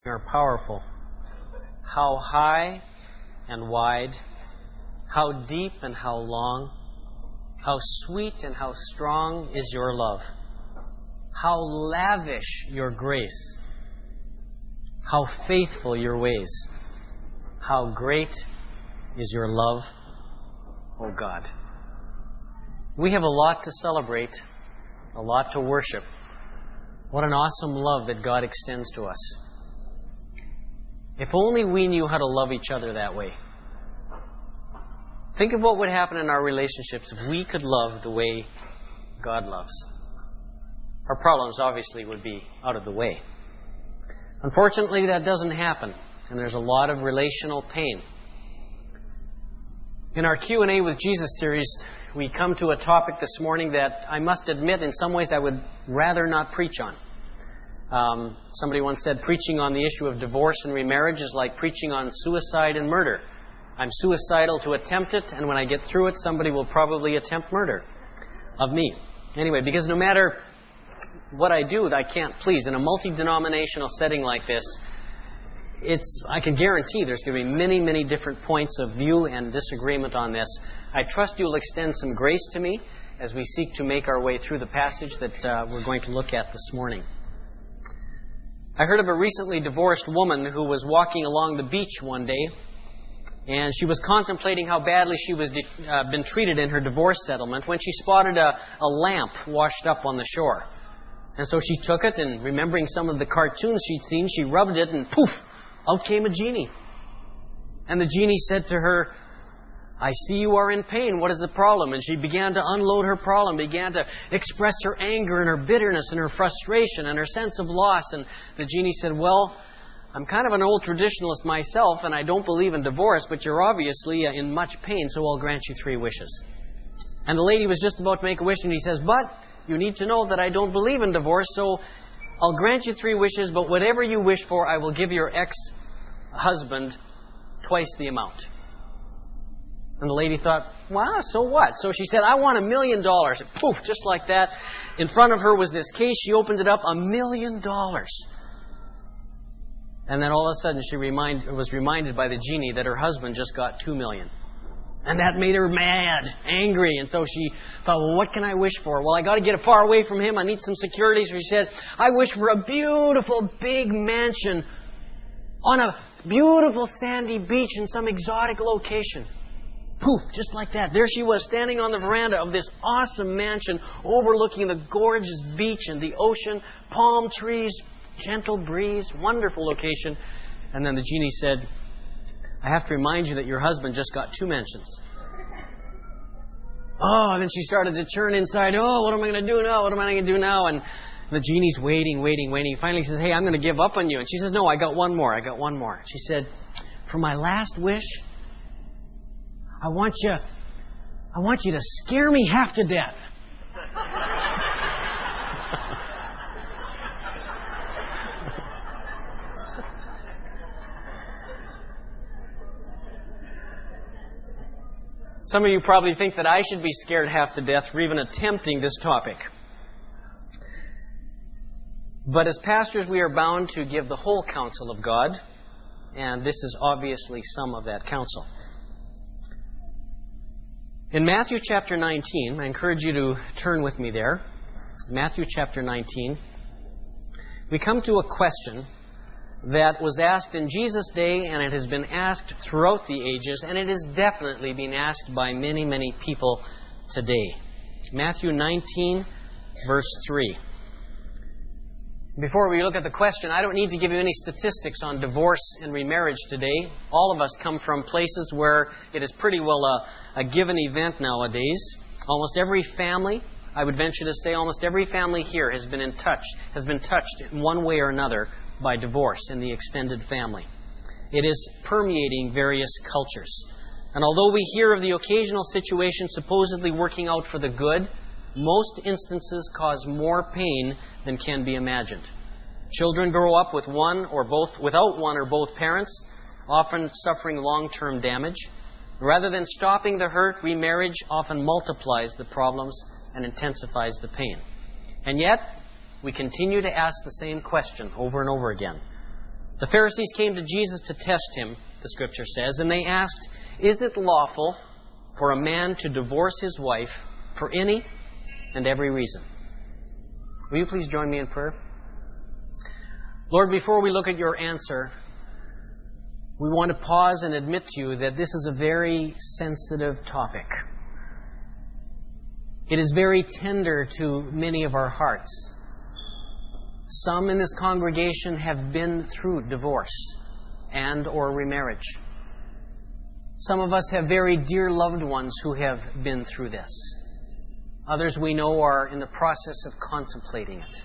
are powerful. How high and wide, how deep and how long, how sweet and how strong is your love. How lavish your grace. How faithful your ways. How great is your love, O God. We have a lot to celebrate, a lot to worship. What an awesome love that God extends to us. If only we knew how to love each other that way. Think of what would happen in our relationships if we could love the way God loves. Our problems obviously would be out of the way. Unfortunately, that doesn't happen, and there's a lot of relational pain. In our Q&A with Jesus series, we come to a topic this morning that I must admit in some ways I would rather not preach on. Somebody once said preaching on the issue of divorce and remarriage is like preaching on suicide and murder. I'm suicidal to attempt it, and when I get through it, somebody will probably attempt murder of me. Anyway, because no matter what I do, I can't please. In a multi-denominational setting like this, I can guarantee there's going to be many, many different points of view and disagreement on this. I trust you'll extend some grace to me as we seek to make our way through the passage that we're going to look at this morning. I heard of a recently divorced woman who was walking along the beach one day, and she was contemplating how badly she was been treated in her divorce settlement when she spotted a lamp washed up on the shore. And so she took it, and remembering some of the cartoons she'd seen, she rubbed it, and poof, out came a genie. And the genie said to her, I see you are in pain. What is the problem? And she began to unload her problem, began to express her anger and her bitterness and her frustration and her sense of loss. And the genie said, well, I'm kind of an old traditionalist myself, and I don't believe in divorce, but you're obviously in much pain, so I'll grant you 3 wishes. And the lady was just about to make a wish, and he says, but you need to know that I don't believe in divorce, so I'll grant you 3 wishes, but whatever you wish for, I will give your ex-husband twice the amount. And the lady thought, wow, so what? So she said, I want $1 million. Poof, just like that. In front of her was this case. She opened it up, $1 million. And then all of a sudden she was reminded by the genie that her husband just got $2 million. And that made her mad, angry. And so she thought, well, what can I wish for? Well, I got to get far away from him. I need some security. So she said, I wish for a beautiful big mansion on a beautiful sandy beach in some exotic location. Poof, just like that. There she was, standing on the veranda of this awesome mansion overlooking the gorgeous beach and the ocean, palm trees, gentle breeze, wonderful location. And then the genie said, I have to remind you that your husband just got 2 mansions. Oh, and then she started to turn inside. Oh, what am I going to do now? What am I going to do now? And the genie's waiting. Finally, he says, hey, I'm going to give up on you. And she says, no, I got one more. She said, for my last wish, I want you to scare me half to death. Some of you probably think that I should be scared half to death for even attempting this topic. But as pastors, we are bound to give the whole counsel of God, and this is obviously some of that counsel. In Matthew chapter 19, I encourage you to turn with me there. Matthew chapter 19, we come to a question that was asked in Jesus' day, and it has been asked throughout the ages, and it is definitely being asked by many, many people today. Matthew 19, verse 3. Before we look at the question, I don't need to give you any statistics on divorce and remarriage today. All of us come from places where it is pretty well a given event nowadays. Almost every family, I would venture to say almost every family here has been touched in one way or another by divorce in the extended family. It is permeating various cultures. And although we hear of the occasional situation supposedly working out for the good, most instances cause more pain than can be imagined. Children grow up without one or both parents, often suffering long-term damage. Rather than stopping the hurt, remarriage often multiplies the problems and intensifies the pain. And yet, we continue to ask the same question over and over again. The Pharisees came to Jesus to test him, the Scripture says, and they asked, "Is it lawful for a man to divorce his wife for any and every reason?" Will you please join me in prayer? Lord, before we look at your answer, we want to pause and admit to you that this is a very sensitive topic. It is very tender to many of our hearts. Some in this congregation have been through divorce and or remarriage. Some of us have very dear loved ones who have been through this. Others we know are in the process of contemplating it.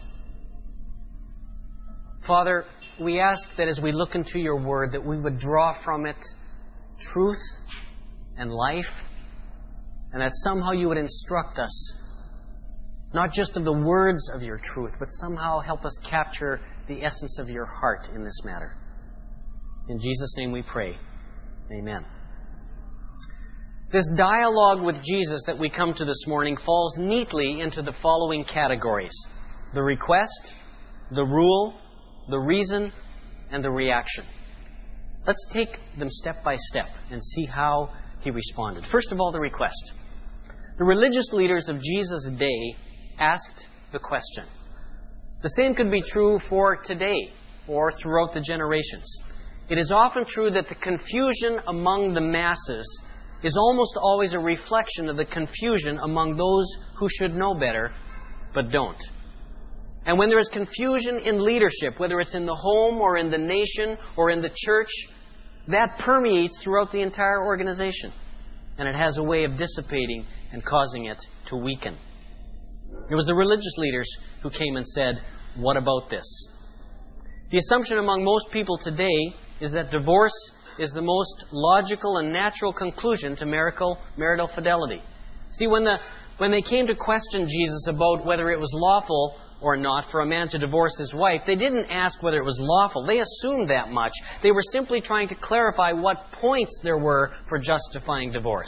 Father, we ask that as we look into your word, that we would draw from it truth and life, and that somehow you would instruct us, not just of the words of your truth, but somehow help us capture the essence of your heart in this matter. In Jesus' name we pray. Amen. This dialogue with Jesus that we come to this morning falls neatly into the following categories: the request, the rule, the reason, and the reaction. Let's take them step by step and see how he responded. First of all, the request. The religious leaders of Jesus' day asked the question. The same could be true for today or throughout the generations. It is often true that the confusion among the masses is almost always a reflection of the confusion among those who should know better but don't. And when there is confusion in leadership, whether it's in the home or in the nation or in the church, that permeates throughout the entire organization. And it has a way of dissipating and causing it to weaken. It was the religious leaders who came and said, "What about this?" The assumption among most people today is that divorce is the most logical and natural conclusion to marital fidelity. See, when they came to question Jesus about whether it was lawful or not for a man to divorce his wife, they didn't ask whether it was lawful. They assumed that much. They were simply trying to clarify what points there were for justifying divorce.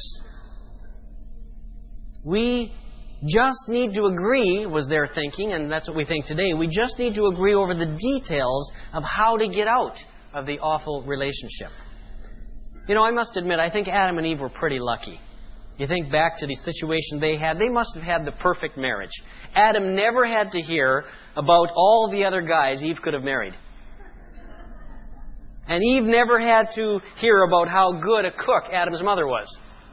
We just need to agree, was their thinking, and that's what we think today. We just need to agree over the details of how to get out of the awful relationship. You know, I must admit, I think Adam and Eve were pretty lucky. You think back to the situation they had, they must have had the perfect marriage. Adam never had to hear about all the other guys Eve could have married. And Eve never had to hear about how good a cook Adam's mother was.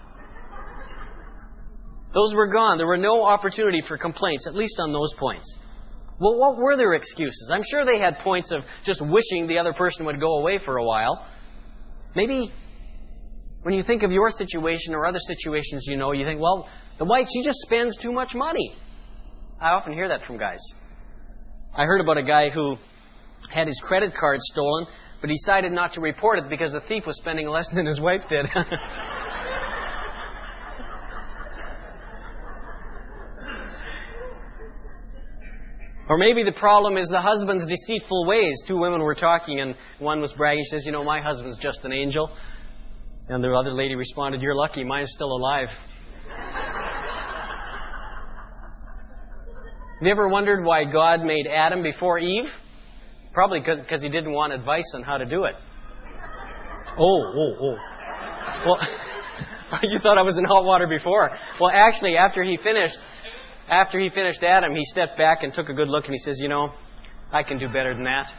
Those were gone. There were no opportunity for complaints, at least on those points. Well, what were their excuses? I'm sure they had points of just wishing the other person would go away for a while. Maybe when you think of your situation or other situations you know, you think, well, the wife, she just spends too much money. I often hear that from guys. I heard about a guy who had his credit card stolen, but decided not to report it because the thief was spending less than his wife did. Or maybe the problem is the husband's deceitful ways. Two women were talking and one was bragging. She says, "You know, my husband's just an angel." And the other lady responded, "You're lucky, mine's still alive." Have you ever wondered why God made Adam before Eve? Probably because he didn't want advice on how to do it. Oh. Well, you thought I was in hot water before. Well, actually, after he finished Adam, he stepped back and took a good look and he says, "You know, I can do better than that."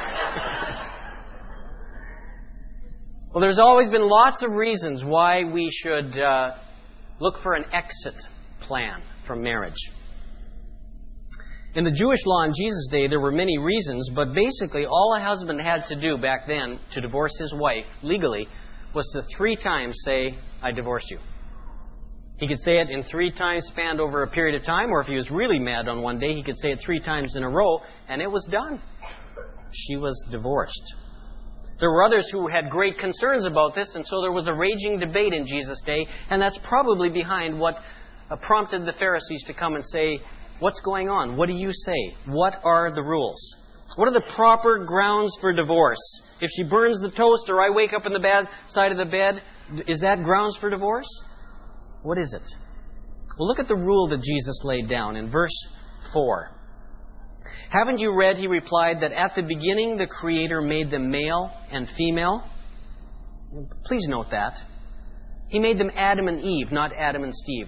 Well, there's always been lots of reasons why we should look for an exit plan from marriage. In the Jewish law in Jesus' day, there were many reasons, but basically all a husband had to do back then to divorce his wife legally was to 3 times say, "I divorce you." He could say it in 3 times spanned over a period of time, or if he was really mad on one day, he could say it 3 times in a row, and it was done. She was divorced. There were others who had great concerns about this, and so there was a raging debate in Jesus' day, and that's probably behind what prompted the Pharisees to come and say, "What's going on? What do you say? What are the rules? What are the proper grounds for divorce? If she burns the toast or I wake up in the bad side of the bed, is that grounds for divorce? What is it?" Well, look at the rule that Jesus laid down in verse 4. Haven't you read, he replied, that at the beginning the Creator made them male and female? Please note that. He made them Adam and Eve, not Adam and Steve.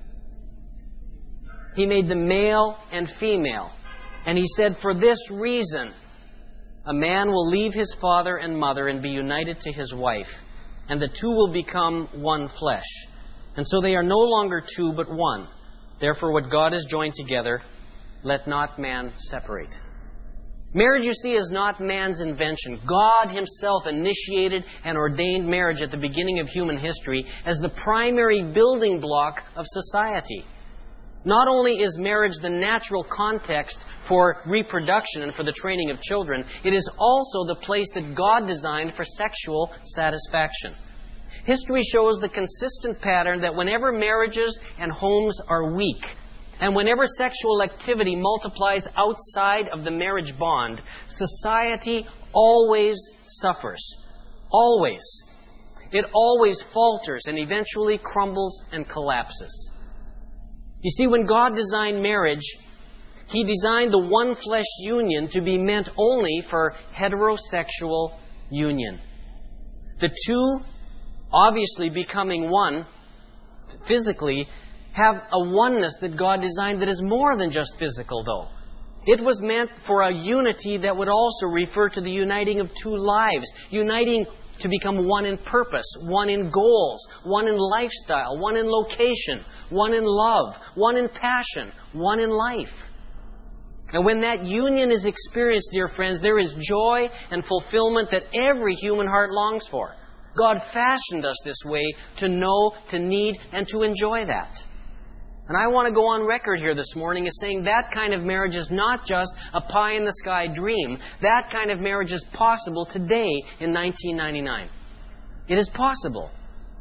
He made them male and female. And he said, for this reason, a man will leave his father and mother and be united to his wife, and the two will become one flesh. And so they are no longer two, but one. Therefore, what God has joined together, let not man separate. Marriage, you see, is not man's invention. God Himself initiated and ordained marriage at the beginning of human history as the primary building block of society. Not only is marriage the natural context for reproduction and for the training of children, it is also the place that God designed for sexual satisfaction. History shows the consistent pattern that whenever marriages and homes are weak, and whenever sexual activity multiplies outside of the marriage bond, society always suffers. Always. It always falters and eventually crumbles and collapses. You see, when God designed marriage, He designed the one flesh union to be meant only for heterosexual union. The two, obviously becoming one physically, have a oneness that God designed that is more than just physical, though. It was meant for a unity that would also refer to the uniting of two lives, uniting to become one in purpose, one in goals, one in lifestyle, one in location, one in love, one in passion, one in life. And when that union is experienced, dear friends, there is joy and fulfillment that every human heart longs for. God fashioned us this way to know, to need, and to enjoy that. And I want to go on record here this morning as saying that kind of marriage is not just a pie-in-the-sky dream. That kind of marriage is possible today in 1999. It is possible.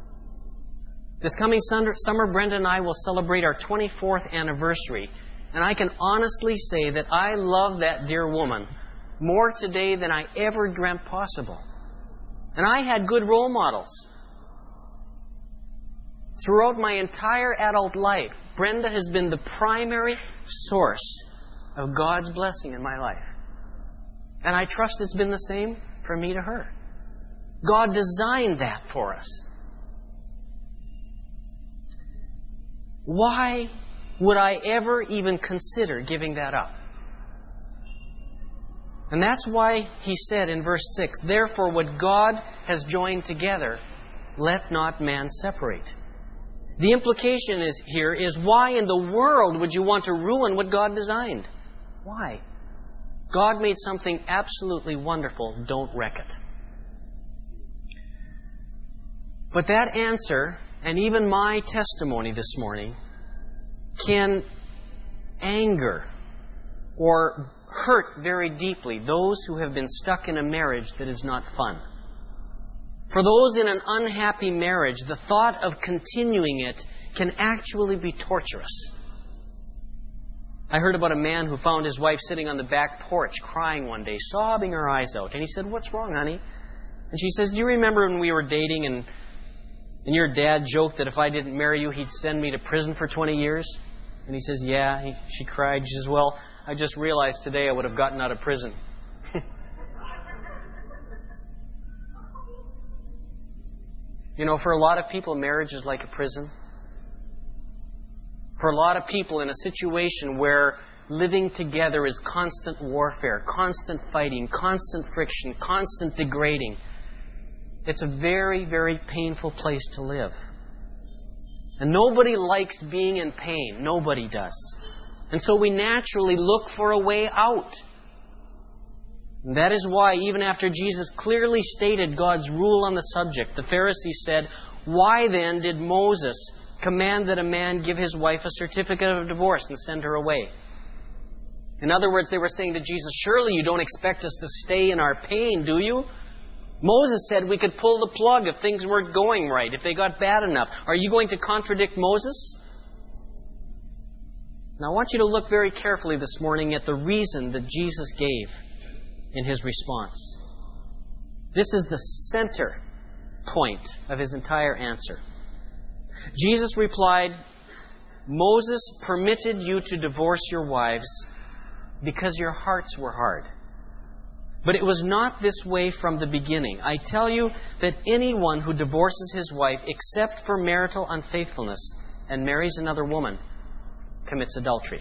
This coming summer, Brenda and I will celebrate our 24th anniversary. And I can honestly say that I love that dear woman more today than I ever dreamt possible. And I had good role models. Throughout my entire adult life, Brenda has been the primary source of God's blessing in my life. And I trust it's been the same for me to her. God designed that for us. Why would I ever even consider giving that up? And that's why He said in verse 6, therefore what God has joined together, let not man separate. The implication here is why in the world would you want to ruin what God designed? Why? God made something absolutely wonderful. Don't wreck it. But that answer, and even my testimony this morning, can anger or hurt very deeply those who have been stuck in a marriage that is not fun. For those in an unhappy marriage, the thought of continuing it can actually be torturous. I heard about a man who found his wife sitting on the back porch crying one day, sobbing her eyes out. And he said, what's wrong, honey? And she says, do you remember when we were dating and your dad joked that if I didn't marry you, he'd send me to prison for 20 years? And he says, yeah. She cried. She says, well, I just realized today I would have gotten out of prison. You know, for a lot of people, marriage is like a prison. For a lot of people in a situation where living together is constant warfare, constant fighting, constant friction, constant degrading, it's a very, very painful place to live. And nobody likes being in pain. Nobody does. And so we naturally look for a way out. And that is why, even after Jesus clearly stated God's rule on the subject, the Pharisees said, why then did Moses command that a man give his wife a certificate of divorce and send her away? In other words, they were saying to Jesus, surely you don't expect us to stay in our pain, do you? Moses said we could pull the plug if things weren't going right, if they got bad enough. Are you going to contradict Moses? Now I want you to look very carefully this morning at the reason that Jesus gave in His response. This is the center point of His entire answer. Jesus replied, Moses permitted you to divorce your wives, because your hearts were hard. But it was not this way from the beginning. I tell you that anyone who divorces his wife except for marital unfaithfulness and marries another woman commits adultery.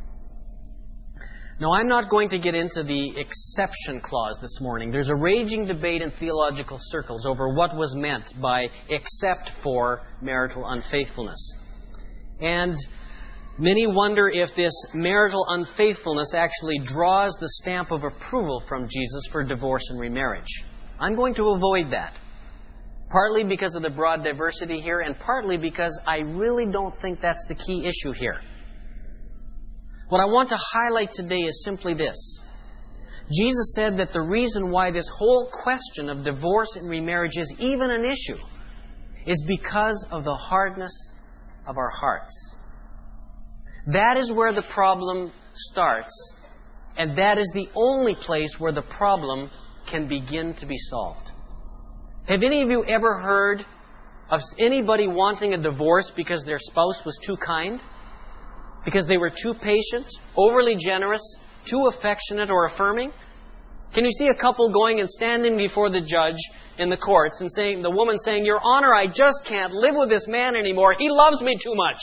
Now, I'm not going to get into the exception clause this morning. There's a raging debate in theological circles over what was meant by except for marital unfaithfulness. And many wonder if this marital unfaithfulness actually draws the stamp of approval from Jesus for divorce and remarriage. I'm going to avoid that. Partly because of the broad diversity here, and partly because I really don't think that's the key issue here. What I want to highlight today is simply this. Jesus said that the reason why this whole question of divorce and remarriage is even an issue is because of the hardness of our hearts. That is where the problem starts, and that is the only place where the problem can begin to be solved. Have any of you ever heard of anybody wanting a divorce because their spouse was too kind? Because they were too patient, overly generous, too affectionate or affirming? Can you see a couple going and standing before the judge in the courts and saying, the woman saying, "Your Honor, I just can't live with this man anymore. He loves me too much.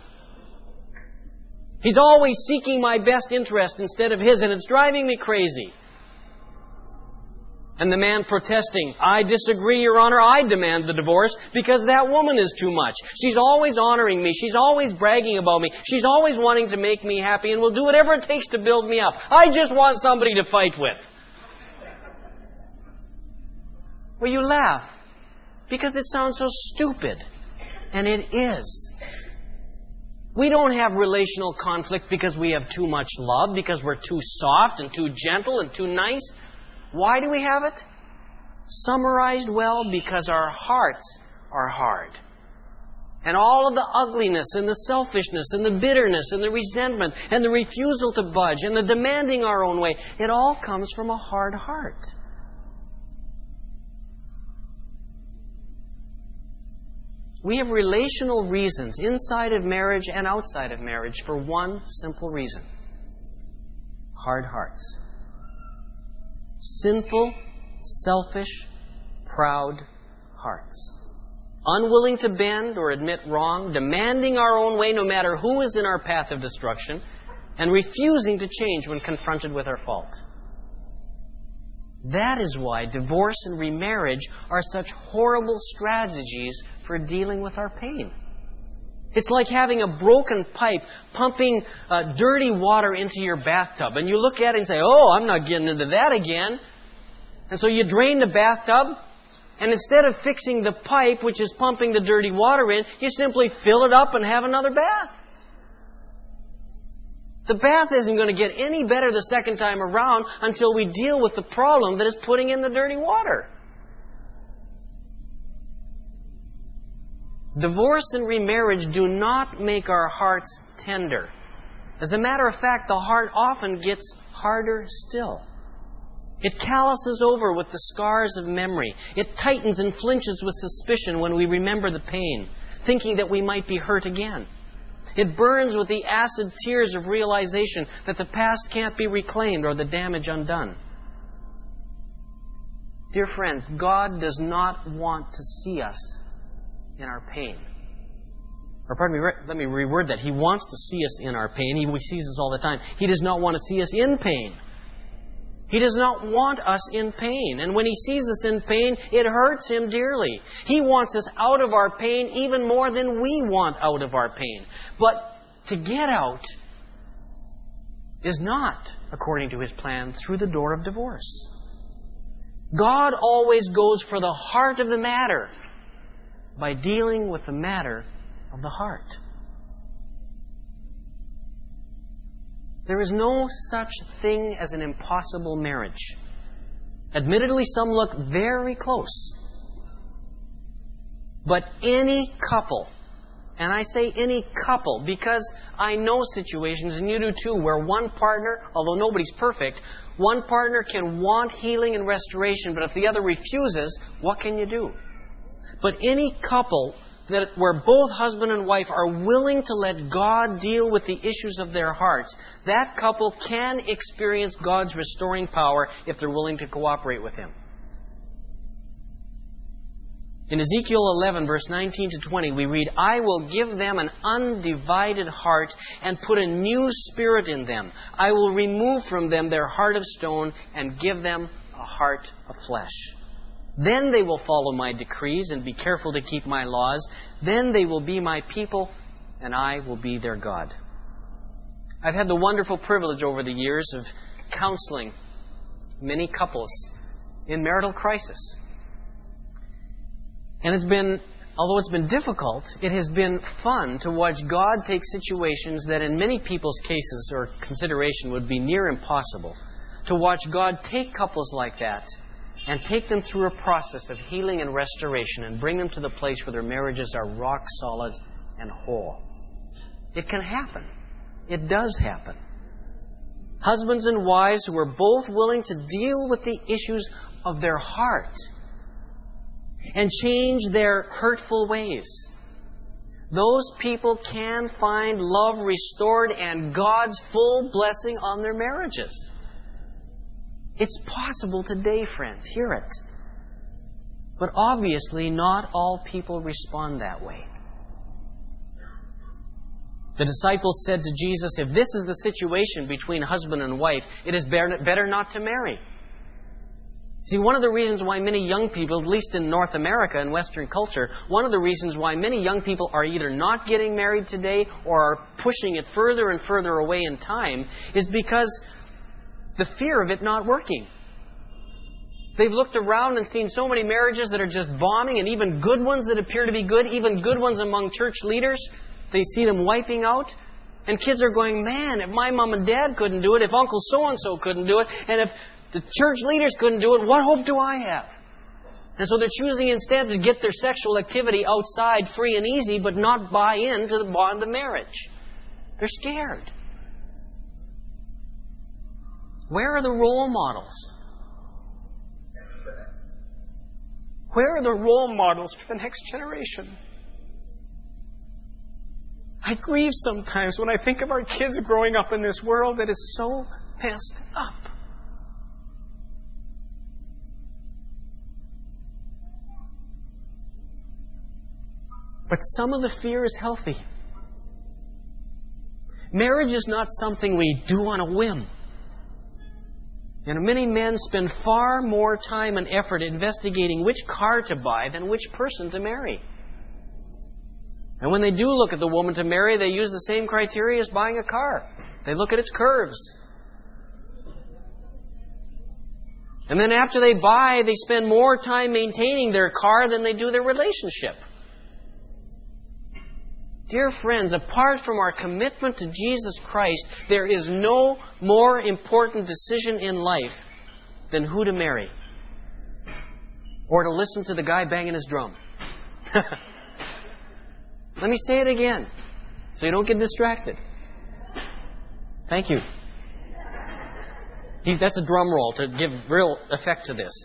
He's always seeking my best interest instead of his, and it's driving me crazy." And the man protesting, "I disagree, Your Honor. I demand the divorce because that woman is too much. She's always honoring me. She's always bragging about me. She's always wanting to make me happy and will do whatever it takes to build me up. I just want somebody to fight with." Well, you laugh because it sounds so stupid. And it is. We don't have relational conflict because we have too much love, because we're too soft and too gentle and too nice. Why do we have it? Summarized well, because our hearts are hard. And all of the ugliness and the selfishness and the bitterness and the resentment and the refusal to budge and the demanding our own way, it all comes from a hard heart. We have relational reasons inside of marriage and outside of marriage for one simple reason: hard hearts. Sinful, selfish, proud hearts. Unwilling to bend or admit wrong, demanding our own way no matter who is in our path of destruction, and refusing to change when confronted with our fault. That is why divorce and remarriage are such horrible strategies for dealing with our pain. It's like having a broken pipe pumping dirty water into your bathtub. And you look at it and say, "Oh, I'm not getting into that again." And so you drain the bathtub, and instead of fixing the pipe which is pumping the dirty water in, you simply fill it up and have another bath. The bath isn't going to get any better the second time around until we deal with the problem that is putting in the dirty water. Divorce and remarriage do not make our hearts tender. As a matter of fact, the heart often gets harder still. It calluses over with the scars of memory. It tightens and flinches with suspicion when we remember the pain, thinking that we might be hurt again. It burns with the acid tears of realization that the past can't be reclaimed or the damage undone. Dear friends, God does not want to see us in our pain. Or pardon me, let me reword that. He wants to see us in our pain. He sees us all the time. He does not want to see us in pain. He does not want us in pain. And when He sees us in pain, it hurts Him dearly. He wants us out of our pain even more than we want out of our pain. But to get out is not, according to His plan, through the door of divorce. God always goes for the heart of the matter by dealing with the matter of the heart. There is no such thing as an impossible marriage. Admittedly, some look very close. But any couple, and I say any couple because I know situations, and you do too, where one partner, although nobody's perfect, one partner can want healing and restoration, but if the other refuses, what can you do? But any couple that where both husband and wife are willing to let God deal with the issues of their hearts, that couple can experience God's restoring power if they're willing to cooperate with Him. In Ezekiel 11, verse 19 to 20, we read, "I will give them an undivided heart and put a new spirit in them. I will remove from them their heart of stone and give them a heart of flesh. Then they will follow my decrees and be careful to keep my laws. Then they will be my people, and I will be their God." I've had the wonderful privilege over the years of counseling many couples in marital crisis. And although it's been difficult, it has been fun to watch God take situations that in many people's cases or consideration would be near impossible. To watch God take couples like that and take them through a process of healing and restoration and bring them to the place where their marriages are rock solid and whole. It can happen. It does happen. Husbands and wives who are both willing to deal with the issues of their heart and change their hurtful ways. Those people can find love restored and God's full blessing on their marriages. It's possible today, friends. Hear it. But obviously, not all people respond that way. The disciples said to Jesus, if this is the situation between husband and wife, it is better not to marry. See, one of the reasons why many young people, at least in North America and Western culture, one of the reasons why many young people are either not getting married today or are pushing it further and further away in time is because the fear of it not working. They've looked around and seen so many marriages that are just bombing, and even good ones that appear to be good, even good ones among church leaders, they see them wiping out. And kids are going, man, if my mom and dad couldn't do it, if Uncle so-and-so couldn't do it, and if the church leaders couldn't do it, what hope do I have? And so they're choosing instead to get their sexual activity outside free and easy, but not buy into the bond of marriage. They're scared. Where are the role models? Where are the role models for the next generation? I grieve sometimes when I think of our kids growing up in this world that is so messed up. But some of the fear is healthy. Marriage is not something we do on a whim. And many men spend far more time and effort investigating which car to buy than which person to marry. And when they do look at the woman to marry, they use the same criteria as buying a car. They look at its curves. And then after they buy, they spend more time maintaining their car than they do their relationship. Dear friends, apart from our commitment to Jesus Christ, there is no more important decision in life than who to marry. Or to listen to the guy banging his drum. Let me say it again, so you don't get distracted. Thank you. That's a drum roll to give real effect to this.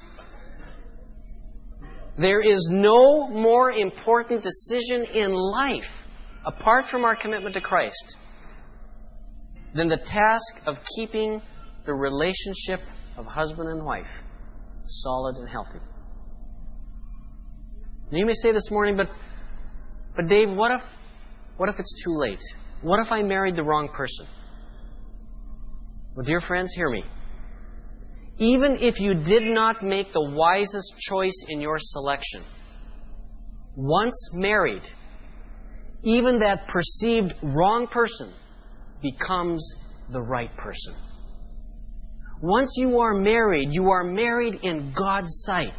There is no more important decision in life, apart from our commitment to Christ, than the task of keeping the relationship of husband and wife solid and healthy. And you may say this morning, but Dave, what if it's too late? What if I married the wrong person? Well, dear friends, hear me. Even if you did not make the wisest choice in your selection, once married, even that perceived wrong person becomes the right person. Once you are married in God's sight.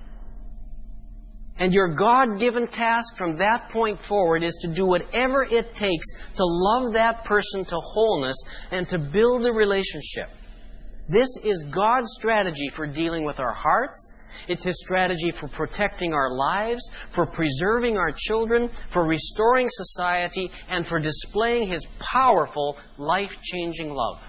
And your God-given task from that point forward is to do whatever it takes to love that person to wholeness and to build a relationship. This is God's strategy for dealing with our hearts. It's His strategy for protecting our lives, for preserving our children, for restoring society, and for displaying His powerful, life-changing love.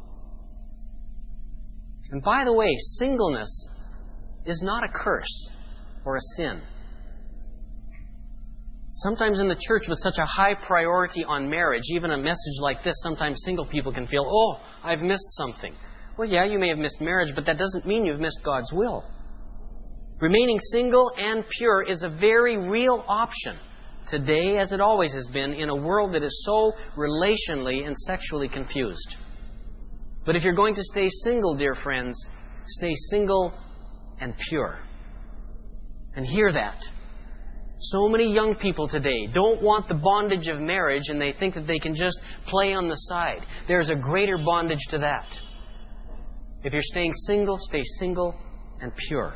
And by the way, singleness is not a curse or a sin. Sometimes in the church with such a high priority on marriage, even a message like this, sometimes single people can feel, oh, I've missed something. Well, yeah, you may have missed marriage, but that doesn't mean you've missed God's will. Remaining single and pure is a very real option today, as it always has been, in a world that is so relationally and sexually confused. But if you're going to stay single, dear friends, stay single and pure. And hear that. So many young people today don't want the bondage of marriage, and they think that they can just play on the side. There's a greater bondage to that. If you're staying single, stay single and pure.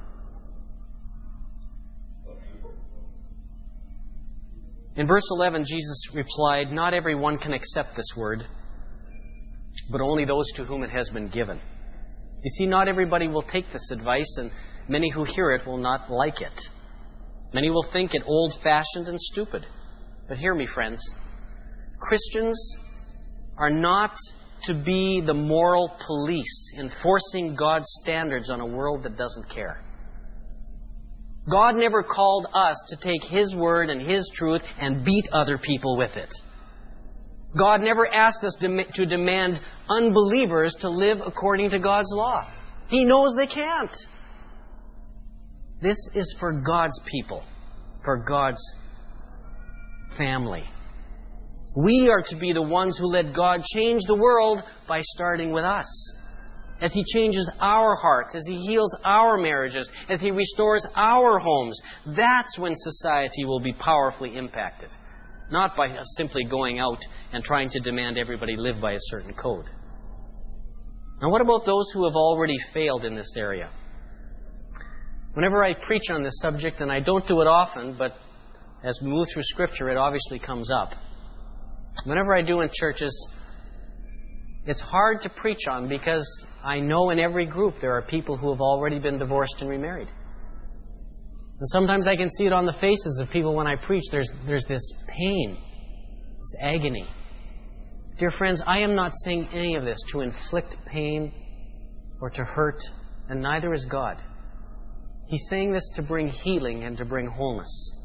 In verse 11, Jesus replied, "Not everyone can accept this word, but only those to whom it has been given." You see, not everybody will take this advice, and many who hear it will not like it. Many will think it old-fashioned and stupid. But hear me, friends. Christians are not to be the moral police enforcing God's standards on a world that doesn't care. God never called us to take His word and His truth and beat other people with it. God never asked us to demand unbelievers to live according to God's law. He knows they can't. This is for God's people, for God's family. We are to be the ones who let God change the world by starting with us. As He changes our hearts, as He heals our marriages, as He restores our homes, that's when society will be powerfully impacted. Not by us simply going out and trying to demand everybody live by a certain code. Now, what about those who have already failed in this area? Whenever I preach on this subject, and I don't do it often, but as we move through Scripture, it obviously comes up. Whenever I do in churches, it's hard to preach on because I know in every group there are people who have already been divorced and remarried. And sometimes I can see it on the faces of people when I preach. There's this pain, this agony. Dear friends, I am not saying any of this to inflict pain or to hurt, and neither is God. He's saying this to bring healing and to bring wholeness.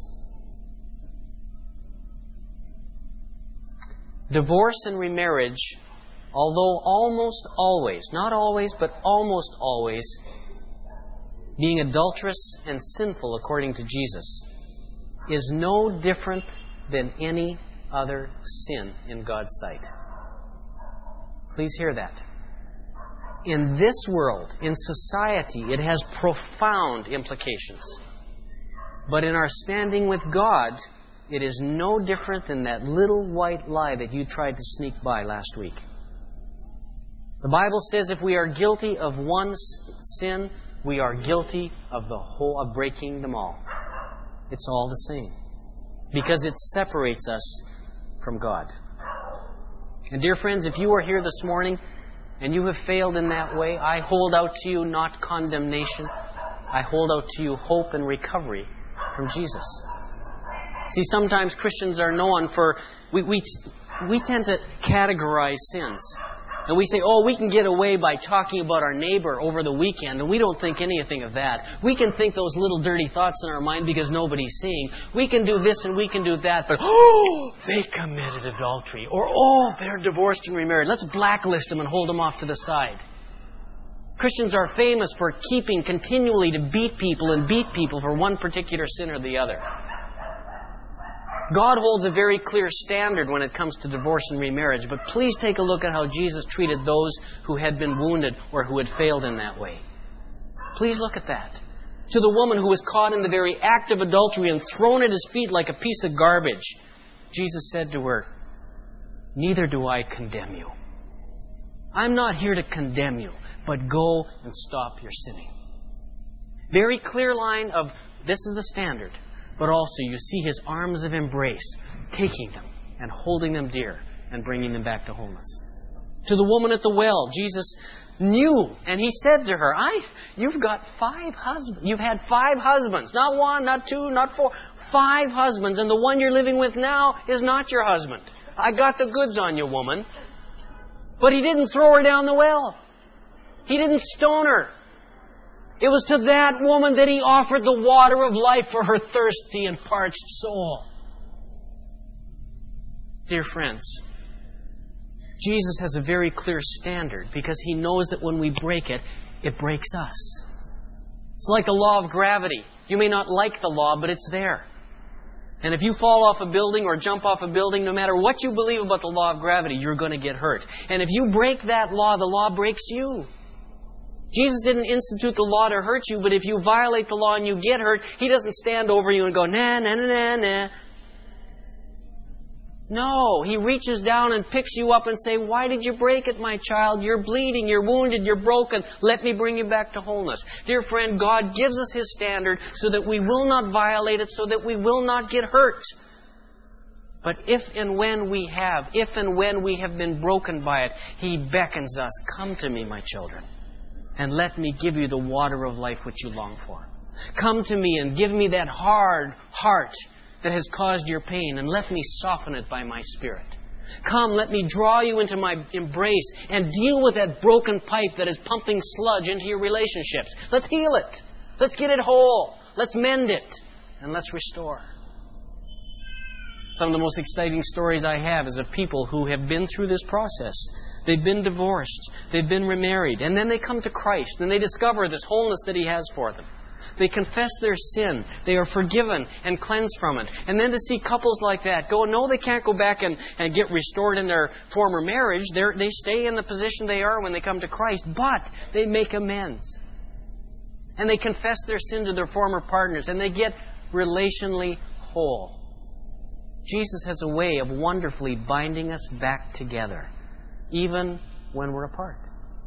Divorce and remarriage, although almost always, not always, but almost always, being adulterous and sinful according to Jesus, is no different than any other sin in God's sight. Please hear that. In this world, in society, it has profound implications. But in our standing with God, it is no different than that little white lie that you tried to sneak by last week. The Bible says if we are guilty of one sin, we are guilty of the whole, of breaking them all. It's all the same. Because it separates us from God. And dear friends, if you are here this morning and you have failed in that way, I hold out to you not condemnation. I hold out to you hope and recovery from Jesus. See, sometimes Christians are known for... We tend to categorize sins. And we say, oh, we can get away by talking about our neighbor over the weekend, and we don't think anything of that. We can think those little dirty thoughts in our mind because nobody's seeing. We can do this and we can do that, but, oh, they committed adultery. Or, oh, they're divorced and remarried. Let's blacklist them and hold them off to the side. Christians are famous for continually to beat people for one particular sin or the other. God holds a very clear standard when it comes to divorce and remarriage, but please take a look at how Jesus treated those who had been wounded or who had failed in that way. Please look at that. To the woman who was caught in the very act of adultery and thrown at His feet like a piece of garbage, Jesus said to her, "Neither do I condemn you." I'm not here to condemn you, but go and stop your sinning. Very clear line of this is the standard. But also you see His arms of embrace, taking them and holding them dear and bringing them back to wholeness. To the woman at the well, Jesus knew, and He said to her, you've got 5 husbands. You've had 5 husbands. Not 1, not 2, not 4. 5 husbands, and the one you're living with now is not your husband. I got the goods on you, woman. But He didn't throw her down the well. He didn't stone her. It was to that woman that He offered the water of life for her thirsty and parched soul. Dear friends, Jesus has a very clear standard because He knows that when we break it, it breaks us. It's like the law of gravity. You may not like the law, but it's there. And if you fall off a building or jump off a building, no matter what you believe about the law of gravity, you're going to get hurt. And if you break that law, the law breaks you. Jesus didn't institute the law to hurt you, but if you violate the law and you get hurt, He doesn't stand over you and go, nah, nah, nah, nah, nah. No, He reaches down and picks you up and say, why did you break it, my child? You're bleeding, you're wounded, you're broken. Let me bring you back to wholeness. Dear friend, God gives us His standard so that we will not violate it, so that we will not get hurt. But if and when we have been broken by it, He beckons us, come to me, my children, and let me give you the water of life which you long for. Come to me and give me that hard heart that has caused your pain, and let me soften it by my Spirit. Come, let me draw you into my embrace and deal with that broken pipe that is pumping sludge into your relationships. Let's heal it. Let's get it whole. Let's mend it. And let's restore. Some of the most exciting stories I have is of people who have been through this process. They've been divorced. They've been remarried. And then they come to Christ and they discover this wholeness that He has for them. They confess their sin. They are forgiven and cleansed from it. And then to see couples like that go, no, they can't go back and get restored in their former marriage. They stay in the position they are when they come to Christ. But they make amends. And they confess their sin to their former partners. And they get relationally whole. Jesus has a way of wonderfully binding us back together, even when we're apart.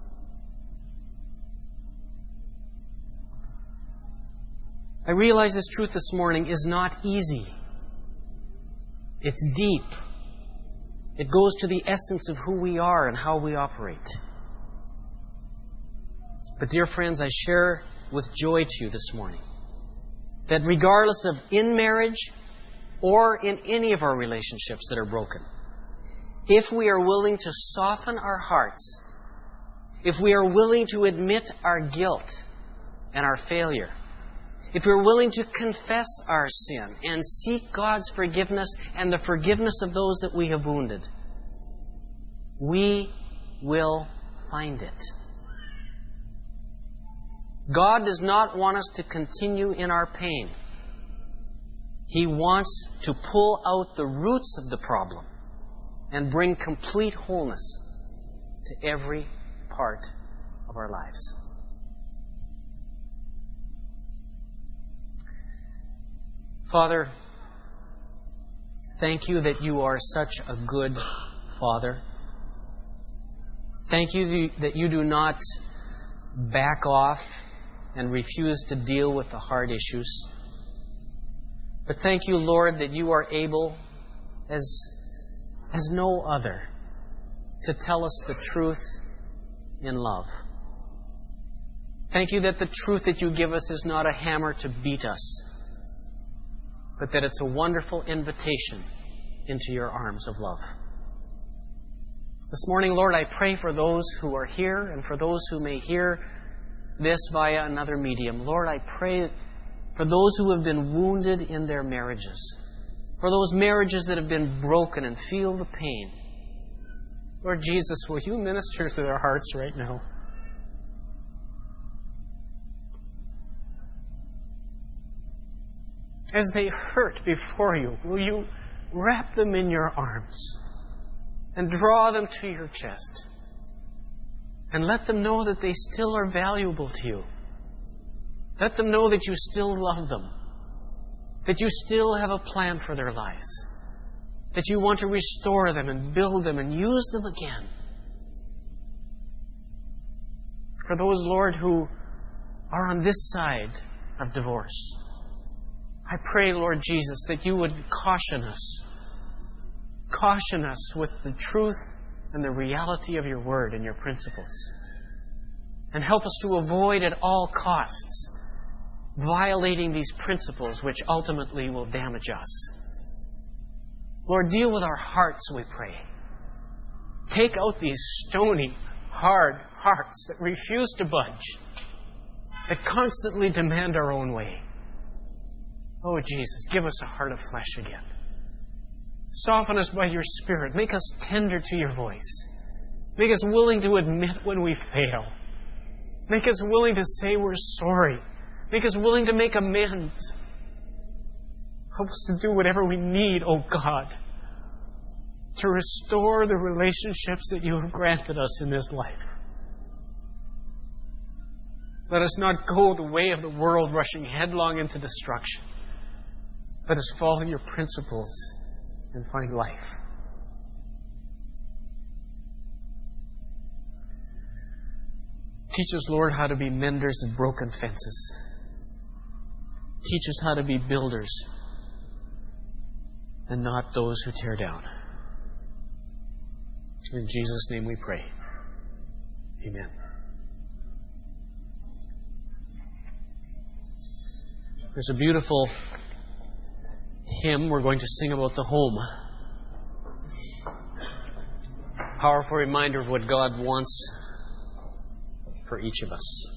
I realize this truth this morning is not easy. It's deep. It goes to the essence of who we are and how we operate. But dear friends, I share with joy to you this morning that regardless of in marriage or in any of our relationships that are broken, if we are willing to soften our hearts, if we are willing to admit our guilt and our failure, if we're willing to confess our sin and seek God's forgiveness and the forgiveness of those that we have wounded, we will find it. God does not want us to continue in our pain. He wants to pull out the roots of the problem and bring complete wholeness to every part of our lives. Father, thank You that You are such a good Father. Thank You that You do not back off and refuse to deal with the hard issues. But thank You, Lord, that You are able, as no other, to tell us the truth in love. Thank You that the truth that You give us is not a hammer to beat us, but that it's a wonderful invitation into Your arms of love. This morning, Lord, I pray for those who are here and for those who may hear this via another medium. Lord, I pray for those who have been wounded in their marriages, for those marriages that have been broken and feel the pain. Lord Jesus, will You minister to their hearts right now? As they hurt before You, will You wrap them in Your arms and draw them to Your chest and let them know that they still are valuable to You. Let them know that You still love them, that You still have a plan for their lives, that You want to restore them and build them and use them again. For those, Lord, who are on this side of divorce, I pray, Lord Jesus, that You would caution us with the truth and the reality of Your Word and Your principles. And help us to avoid at all costs violating these principles which ultimately will damage us. Lord, deal with our hearts, we pray. Take out these stony, hard hearts that refuse to budge, that constantly demand our own way. Oh, Jesus, give us a heart of flesh again. Soften us by your Spirit. Make us tender to your voice. Make us willing to admit when we fail. Make us willing to say we're sorry. Make us willing to make amends. Help us to do whatever we need, O God, to restore the relationships that you have granted us in this life. Let us not go the way of the world, rushing headlong into destruction. Let us follow your principles and find life. Teach us, Lord, how to be menders of broken fences. Teach us how to be builders and not those who tear down. In Jesus' name we pray. Amen. There's a beautiful hymn we're going to sing about the home. Powerful reminder of what God wants for each of us.